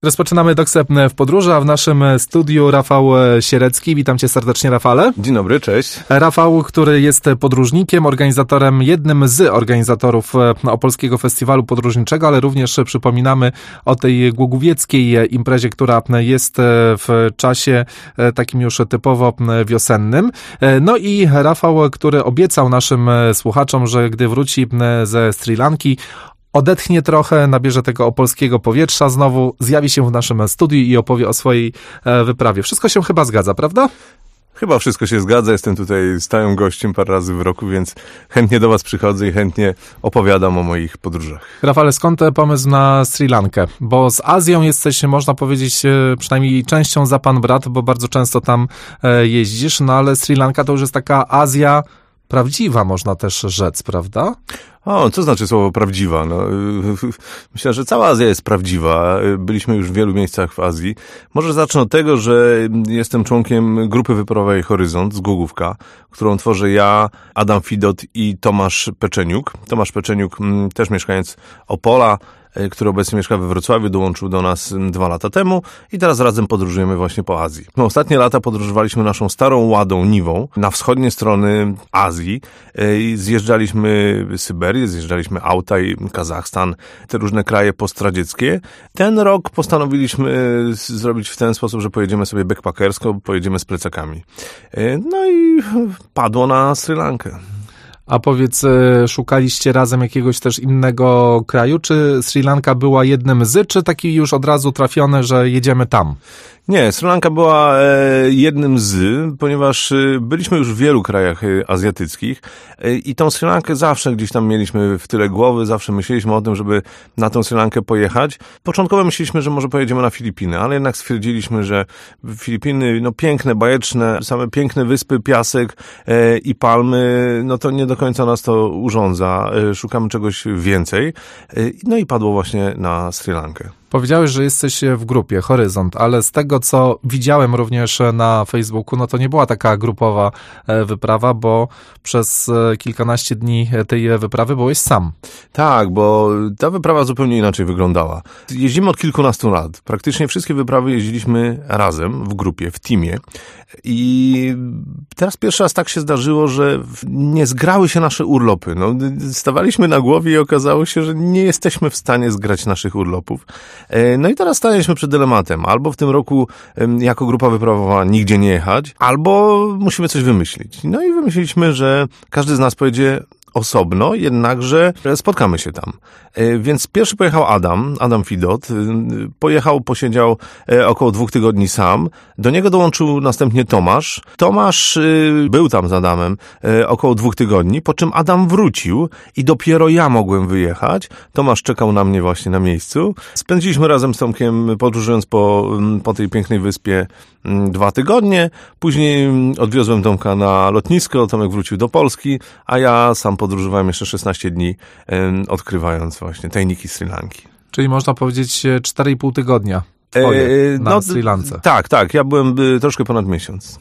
Rozpoczynamy Doksę w podróży, a w naszym studiu Rafał Sierecki. Witam cię serdecznie, Rafale. Dzień dobry, cześć. Rafał, który jest podróżnikiem, jednym z organizatorów Opolskiego Festiwalu Podróżniczego, ale również przypominamy o tej głogowieckiej imprezie, która jest w czasie takim już typowo wiosennym. No i Rafał, który obiecał naszym słuchaczom, że gdy wróci ze Sri Lanki, odetchnie trochę, nabierze tego opolskiego powietrza znowu, zjawi się w naszym studiu i opowie o swojej wyprawie. Wszystko się chyba zgadza, prawda? Chyba wszystko się zgadza. Jestem tutaj stałym gościem parę razy w roku, więc chętnie do was przychodzę i chętnie opowiadam o moich podróżach. Rafale, skąd pomysł na Sri Lankę? Bo z Azją jesteś, można powiedzieć, przynajmniej częścią za pan brat, bo bardzo często tam jeździsz, no ale Sri Lanka to już jest taka Azja prawdziwa, można też rzec, prawda? O, co znaczy słowo prawdziwa? No, myślę, że cała Azja jest prawdziwa. Byliśmy już w wielu miejscach w Azji. Może zacznę od tego, że jestem członkiem grupy wyprawowej Horyzont z Głogówka, którą tworzę ja, Adam Fidot i Tomasz Peczeniuk. Tomasz Peczeniuk, też mieszkaniec Opola, który obecnie mieszka we Wrocławiu, dołączył do nas 2 lata temu i teraz razem podróżujemy właśnie po Azji. No, ostatnie lata podróżowaliśmy naszą starą ładą Niwą na wschodnie strony Azji i zjeżdżaliśmy Syberię, zjeżdżaliśmy Autaj, Kazachstan, te różne kraje postradzieckie. Ten rok postanowiliśmy zrobić w ten sposób, że pojedziemy sobie backpackersko, pojedziemy z plecakami. No i padło na Sri Lankę. A powiedz, szukaliście razem jakiegoś też innego kraju? Czy Sri Lanka była jednym z, czy taki już od razu trafiony, że jedziemy tam? Nie, Sri Lanka była jednym z, ponieważ byliśmy już w wielu krajach azjatyckich i tą Sri Lankę zawsze gdzieś tam mieliśmy w tyle głowy, zawsze myśleliśmy o tym, żeby na tą Sri Lankę pojechać. Początkowo myśleliśmy, że może pojedziemy na Filipiny, ale jednak stwierdziliśmy, że Filipiny, no piękne, bajeczne, same piękne wyspy, piasek i palmy, no to nie do końca nas to urządza. Szukamy czegoś więcej. No i padło właśnie na Sri Lankę. Powiedziałeś, że jesteś w grupie Horyzont, ale z tego, co widziałem również na Facebooku, no to nie była taka grupowa wyprawa, bo przez kilkanaście dni tej wyprawy byłeś sam. Tak, bo ta wyprawa zupełnie inaczej wyglądała. Jeździmy od kilkunastu lat. Praktycznie wszystkie wyprawy jeździliśmy razem, w grupie, w teamie. I teraz pierwszy raz tak się zdarzyło, że nie zgrały się nasze urlopy. No, stawaliśmy na głowie i okazało się, że nie jesteśmy w stanie zgrać naszych urlopów. No i teraz staliśmy przed dylematem. Albo w tym roku jako grupa wyprawowa nigdzie nie jechać, albo musimy coś wymyślić. No i wymyśliliśmy, że każdy z nas pojedzie osobno, jednakże spotkamy się tam. Więc pierwszy pojechał Adam Fidot. Posiedział około 2 tygodni sam. Do niego dołączył następnie Tomasz. Tomasz był tam z Adamem około 2 tygodni, po czym Adam wrócił i dopiero ja mogłem wyjechać. Tomasz czekał na mnie właśnie na miejscu. Spędziliśmy razem z Tomkiem, podróżując po tej pięknej wyspie 2 tygodnie. Później odwiozłem Tomka na lotnisko, Tomek wrócił do Polski, a ja sam podróżowałem jeszcze 16 dni, odkrywając właśnie tajniki Sri Lanki. Czyli można powiedzieć 4,5 tygodnia na Sri Lance. Tak, ja byłem troszkę ponad miesiąc.